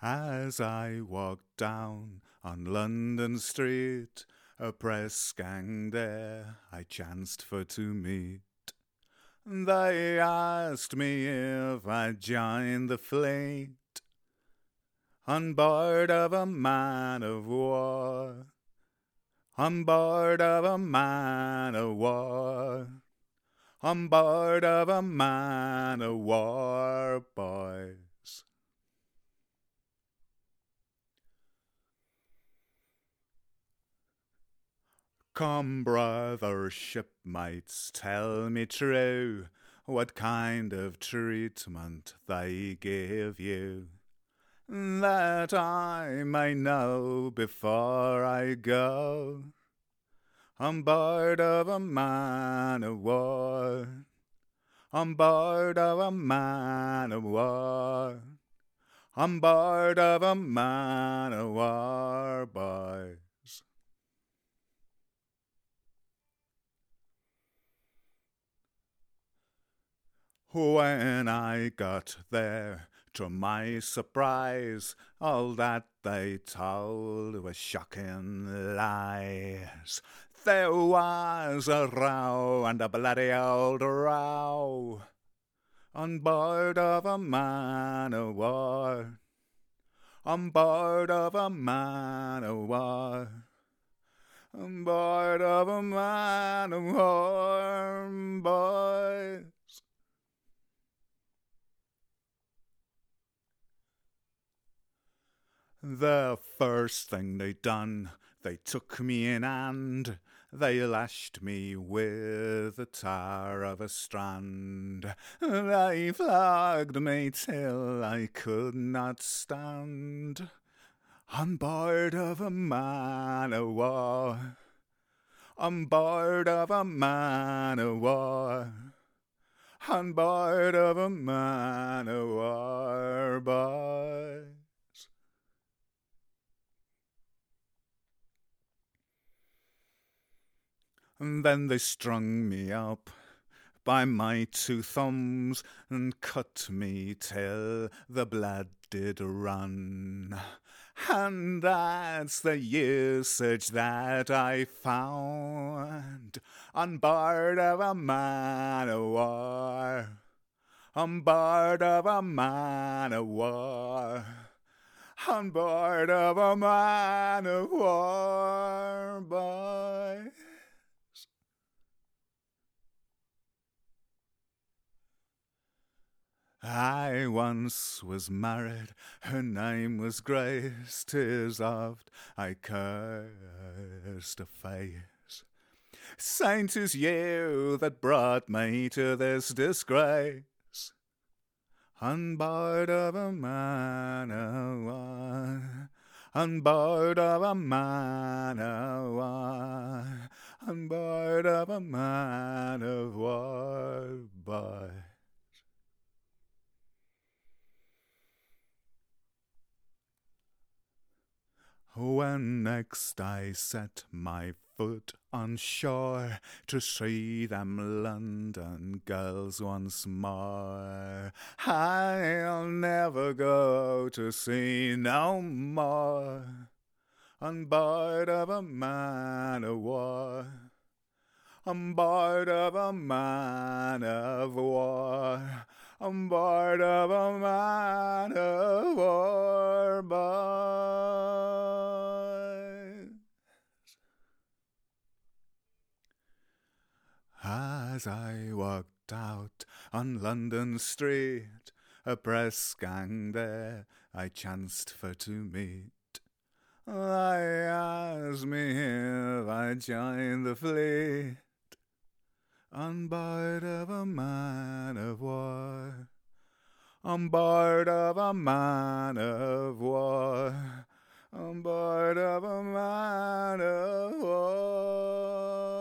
As I walked down on London Street, a press gang there I chanced for to meet. They asked me if I'd join the fleet on board of a man of war, on board of a man of war, on board of a man of war, boys. Come, brother shipmates, tell me true, what kind of treatment they give you, that I may know before I go on board of a man of war, on board of a man of war, on board of a man of war, boys. When I got there, to my surprise, all that they told was shocking lies. There was a row and a bloody old row on board of a man of war, on board of a man of war, on board of a man of war, boys. The first thing they done, they took me in hand, they lashed me with the tar of a strand. They flogged me till I could not stand, on board of a man of war, on board of a man of war, on board of a man of war, boy. And then they strung me up by my two thumbs and cut me till the blood did run. And that's the usage that I found on board of a man of war, on board of a man of war, on board of a man of war, boy. I once was married, her name was Grace, 'tis oft I cursed a face. Saint is you that brought me to this disgrace, on board of a man of war, on board of a man of war, on board of a man of war, boy. When next I set my foot on shore to see them London girls once more, I'll never go to sea no more on board of a man of war, on board of a man of war, on board of a man of war, boy. As I walked out on London Street, a press gang there I chanced for to meet. They asked me if I'd join the fleet on board of a man of war, on board of a man of war, on board of a man of war.